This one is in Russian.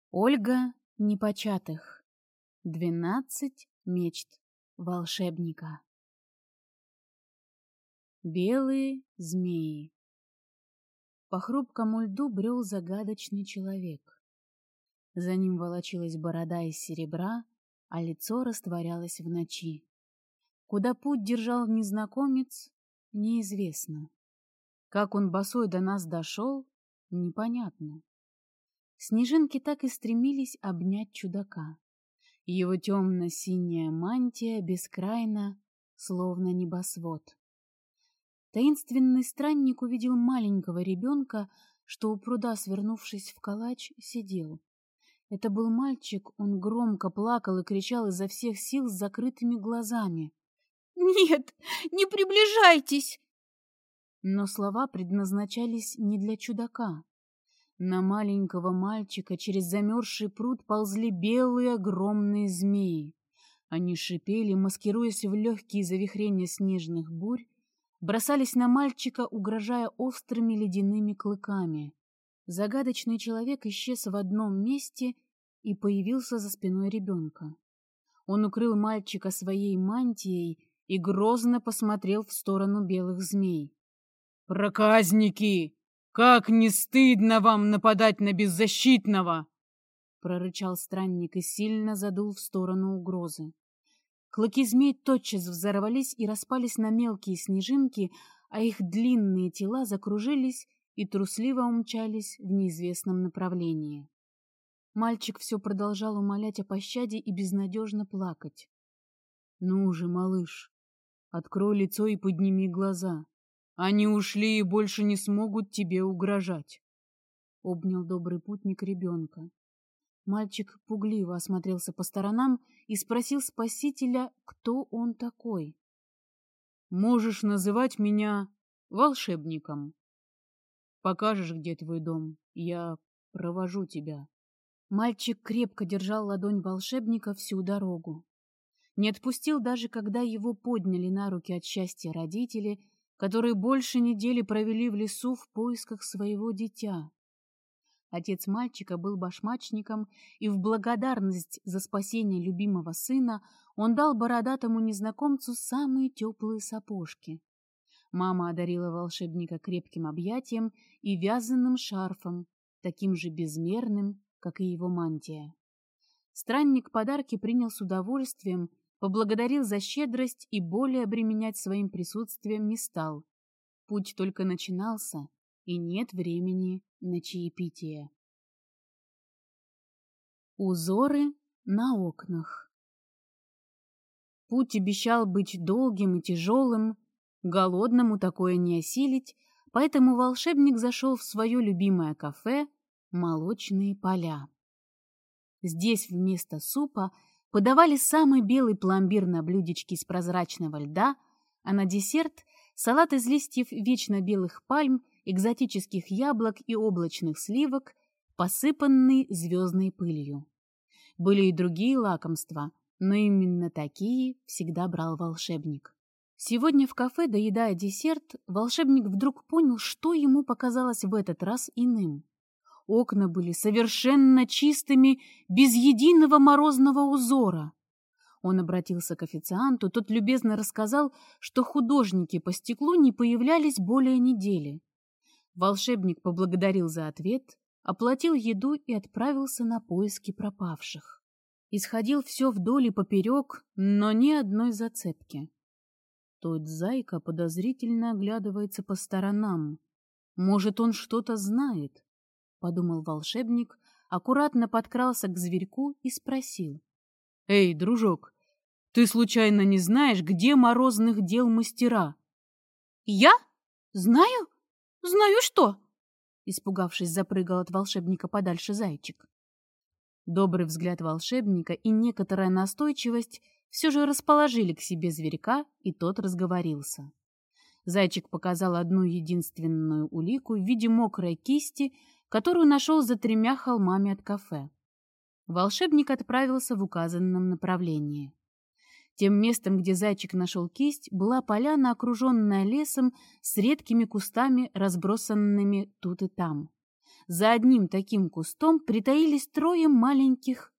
Ольга Непочатых. 12 мечт волшебника. Белые змеи. По хрупкому льду брел загадочный человек. За ним волочилась борода из серебра, а лицо растворялось в ночи. Куда путь держал незнакомец, неизвестно. Как он босой до нас дошел, непонятно. Снежинки так и стремились обнять чудака. Его темно-синяя мантия бескрайна, словно небосвод. Таинственный странник увидел маленького ребенка, что у пруда, свернувшись в калач, сидел. Это был мальчик, он громко плакал и кричал изо всех сил с закрытыми глазами. «Нет, не приближайтесь!» Но слова предназначались не для чудака. На маленького мальчика через замерзший пруд ползли белые огромные змеи. Они шипели, маскируясь в легкие завихрения снежных бурь, бросались на мальчика, угрожая острыми ледяными клыками. Загадочный человек исчез в одном месте и появился за спиной ребенка. Он укрыл мальчика своей мантией и грозно посмотрел в сторону белых змей. «Проказники! Как не стыдно вам нападать на беззащитного!» Прорычал странник и сильно задул в сторону угрозы. Клыки змей тотчас взорвались и распались на мелкие снежинки, а их длинные тела закружились и трусливо умчались в неизвестном направлении. Мальчик все продолжал умолять о пощаде и безнадежно плакать. «Ну же, малыш, открой лицо и подними глаза. Они ушли и больше не смогут тебе угрожать», — обнял добрый путник ребенка. Мальчик пугливо осмотрелся по сторонам и спросил спасителя, кто он такой. «Можешь называть меня волшебником. Покажешь, где твой дом, я провожу тебя». Мальчик крепко держал ладонь волшебника всю дорогу. Не отпустил даже, когда его подняли на руки от счастья родители, которые больше недели провели в лесу в поисках своего дитя. Отец мальчика был башмачником, и в благодарность за спасение любимого сына он дал бородатому незнакомцу самые теплые сапожки. Мама одарила волшебника крепким объятием и вязаным шарфом, таким же безмерным, как и его мантия. Странник подарки принял с удовольствием, поблагодарил за щедрость и более обременять своим присутствием не стал. Путь только начинался, и нет времени на чаепитие. Узоры на окнах. Путь обещал быть долгим и тяжелым, голодному такое не осилить, поэтому волшебник зашел в свое любимое кафе «Молочные поля». Здесь вместо супа подавали самый белый пломбир на блюдечке из прозрачного льда, а на десерт — салат из листьев вечно белых пальм, экзотических яблок и облачных сливок, посыпанный звездной пылью. Были и другие лакомства, но именно такие всегда брал волшебник. Сегодня в кафе, доедая десерт, волшебник вдруг понял, что ему показалось в этот раз иным. Окна были совершенно чистыми, без единого морозного узора. Он обратился к официанту, тот любезно рассказал, что художники по стеклу не появлялись более недели. Волшебник поблагодарил за ответ, оплатил еду и отправился на поиски пропавших. Исходил все вдоль и поперек, но ни одной зацепки. Тот зайка подозрительно оглядывается по сторонам. Может, он что-то знает? — подумал волшебник, аккуратно подкрался к зверьку и спросил. «Эй, дружок, ты случайно не знаешь, где морозных дел мастера?» «Я? Знаю? Знаю что?» Испугавшись, запрыгал от волшебника подальше зайчик. Добрый взгляд волшебника и некоторая настойчивость все же расположили к себе зверька, и тот разговорился. Зайчик показал одну единственную улику в виде мокрой кисти, которую нашел за 3 холмами от кафе. Волшебник отправился в указанном направлении. Тем местом, где зайчик нашел кисть, была поляна, окруженная лесом с редкими кустами, разбросанными тут и там. За одним таким кустом притаились трое маленьких